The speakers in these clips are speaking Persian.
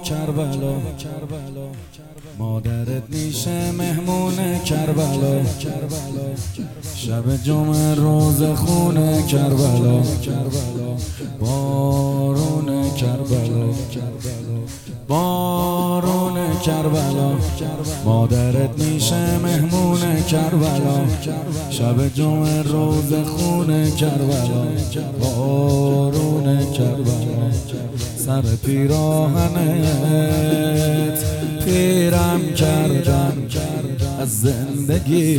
کربلا، مادرت میشه مهمون کربلا، شب جمعه روز خونه کربلا، بارون کربلا، بارون کربلا، مادرت میشه مهمون کربلا، شب جمعه روز خونه کربلا، بارون کربلا، سر پیراهنت پیرم کردم از زندگی،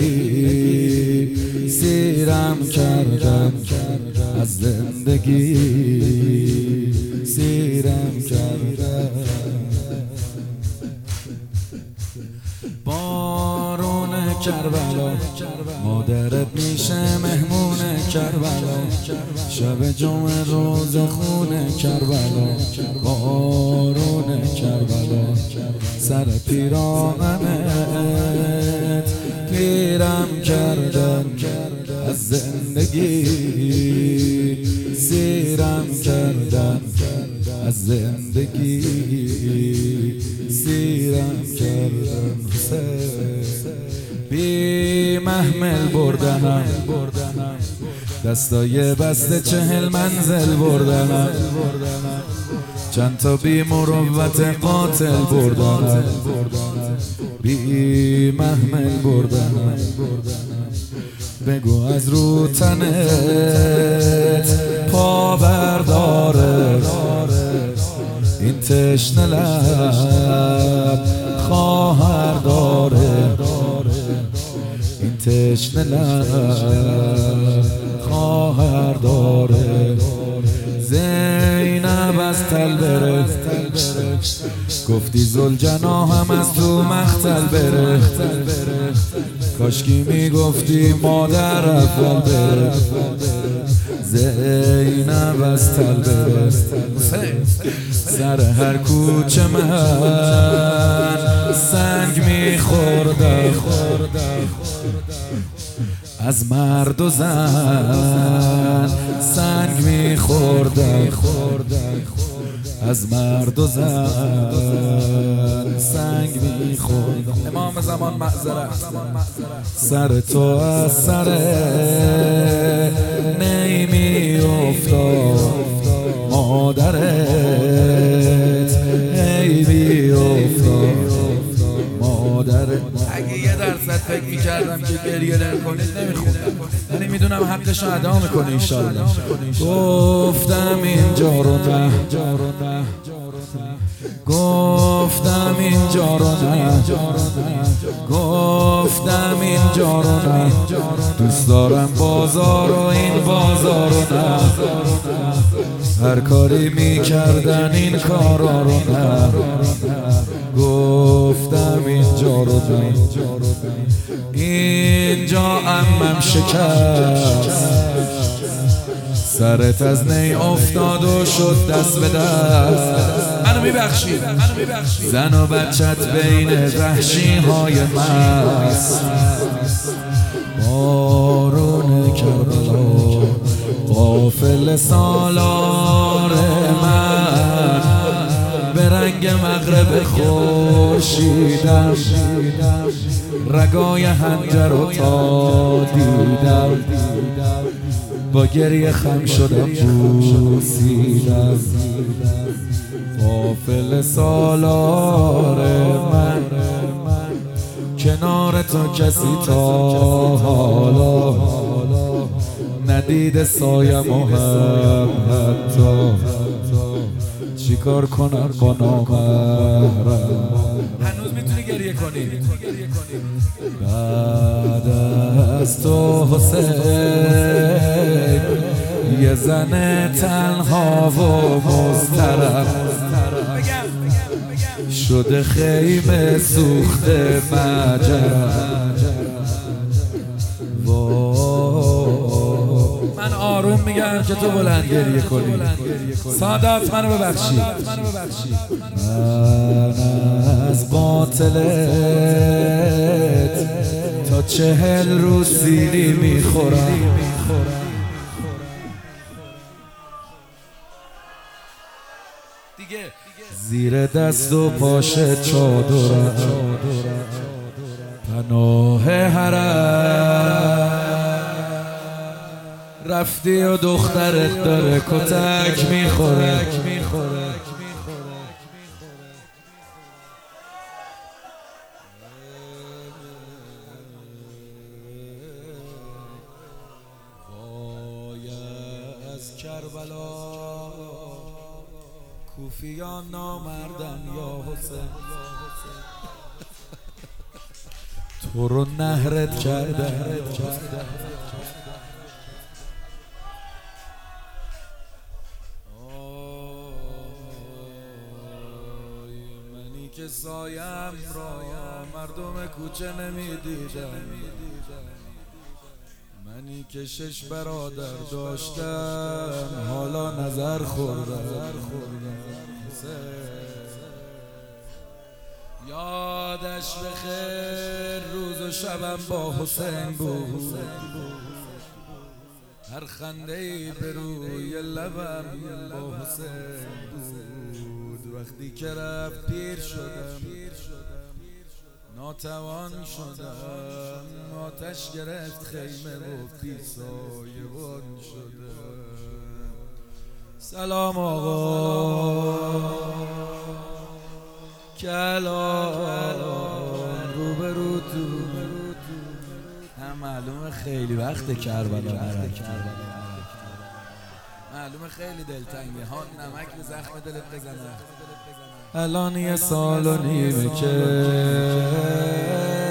سیرم کردم از زندگی، سیرم کردم. بارون کربلا، مادرت میشه مهمون کربلا، شب جمعه روز خونه کربلا، بارون کربلا، سر پیراهنت پیرم کردم از زندگی، سیرم کردم از زندگی، سیرم کردم. بی محمل بردنم، دستای بسته 40 منزل بردنم، چند تا بی مروت قاتل بردنم، بی محمل بردنم. بگو از رو تنت پا برداره این تشنه لب خواهر داره، این تشنه لب خواهر داره. زینب از تل بره، گفتی زلجنا هم از تو مختل بره، کاشکی میگفتی مادر اول بره. زینب از تل بره، سر هر کوچه من سنگ میخوردم، از مرد و زن سنگ میخوردم، از مرد و زن سنگ میخوردم. امام زمان معذرت، سر تو از سر نیمی افتاد مادرت، نیمی افتاد مادرت. اگه 1% فکر میکردم که گریه نکنید نمیخوندم، یعنی میدونم حقش رو ادا میکنه انشالله. گفتم اینجا رو نه، گفتم اینجا رو نه، گفتم اینجا رو نه، دوست دارم بازار و این بازار رو نه، هر کاری میکردن این کارا رو نه. گفتم اینجا رو نه، اینجا عمم شکست، سرت از نی افتاد و شد دست به دست. منو میبخشی زن و بچت بین وحشی های مست. بارون کربلا غافل سالار من، به رنگ مغرب خورشیدم، رگای حنجر و تا دیدم، با گریه خم شدم بوسیدم. غافل سالار من، کنار تو کسی تا حالا ندیده سایم و هم حتی چیکار کنم با نامحرم. هنوز میتونی گریه کنی. بعد از تو حسین یه زن تنها و مضطرب شده خیمه سوخته مجرم. من آروم میگم که تو بلند گریه کنی. سادات منو ببخشی. من از قاتلت تا 40 روز سیلی میخورم. زیر دست و پاش چادرم پناه حرم رفتی و دخترت داره کتک میخوره کربلا کوفیان نامردن یا حسین تو رو نهرت کردن منی که سایم را مردم کوچه نمیدیدم منی که 6 برادر داشتم حالا نظر خوردم یادش بخیر روز و شبم با حسین بود هر خنده‌ای به روی لبم با حسین بود وقتی که رفت پیر شدم ناتوان شدم آتش گرفت خیمه و پیسایبان شدم سلام آقا کلام روبرو تو هم معلومه خیلی وقت کربلا معلومه خیلی دلتنگه ها نمک به زخم دلت بزنه الان 1 سال و نیمه که